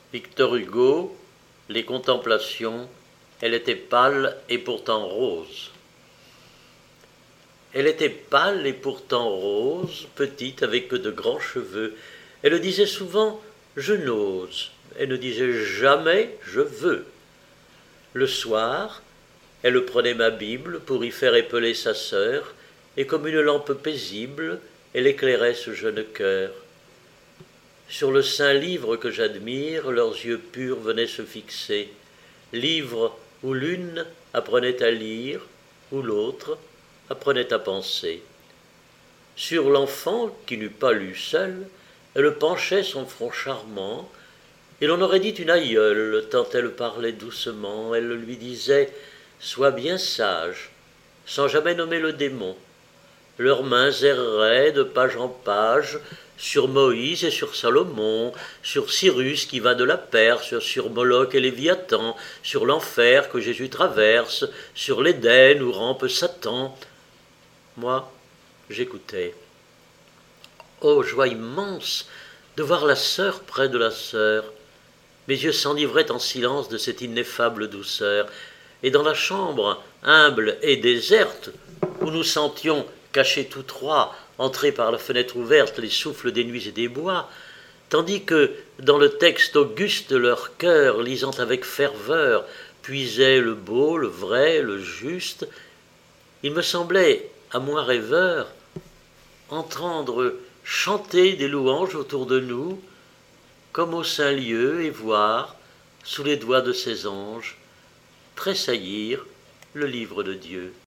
Victor Hugo, Les Contemplations, elle était pâle et pourtant rose. Elle était pâle et pourtant rose, petite avec de grands cheveux. Elle disait souvent « je n'ose ». Elle ne disait jamais « je veux ». Le soir, elle prenait ma Bible pour y faire épeler sa sœur, et comme une lampe paisible, elle éclairait ce jeune cœur. Sur le saint livre que j'admire, leurs yeux purs venaient se fixer, livre où l'une apprenait à lire, où l'autre apprenait à penser. Sur l'enfant, qui n'eût pas lu seul, elle penchait son front charmant, et l'on aurait dit une aïeule, tant elle parlait doucement. Elle lui disait « Sois bien sage », sans jamais nommer le démon. Leurs mains erraient de page en page sur Moïse et sur Salomon, sur Cyrus qui va de la Perse, sur Moloch et Léviathan, sur l'enfer que Jésus traverse, sur l'Éden où rampe Satan. Moi, j'écoutais. Oh, joie immense de voir la sœur près de la sœur. Mes yeux s'enivraient en silence de cette ineffable douceur. Et dans la chambre, humble et déserte, où nous sentions, cachés tous trois, entrer par la fenêtre ouverte les souffles des nuits et des bois, tandis que, dans le texte auguste de leur cœur, lisant avec ferveur, puisait le beau, le vrai, le juste, il me semblait, à moi rêveur, entendre chanter des louanges autour de nous, comme au saint lieu, et voir, sous les doigts de ces anges, tressaillir le livre de Dieu.